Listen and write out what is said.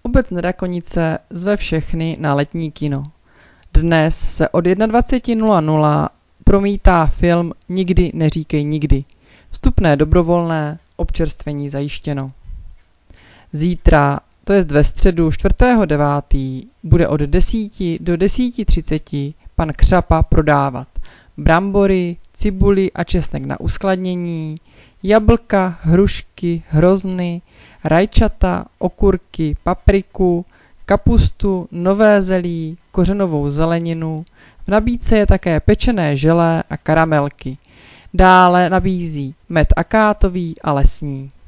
Obec Nedakonice zve všechny na letní kino. Dnes se od 21:00 promítá film Nikdy neříkej nikdy. Vstupné dobrovolné, občerstvení zajištěno. Zítra, to jest ve středu 4.9., bude od 10 do 10:30 pan Křapa prodávat brambory, cibuli a česnek na uskladnění, jablka, hrušky, hrozny, rajčata, okurky, papriku, kapustu, nové zelí, kořenovou zeleninu. V nabídce je také pečené želé a karamelky. Dále nabízí med akátový a lesní.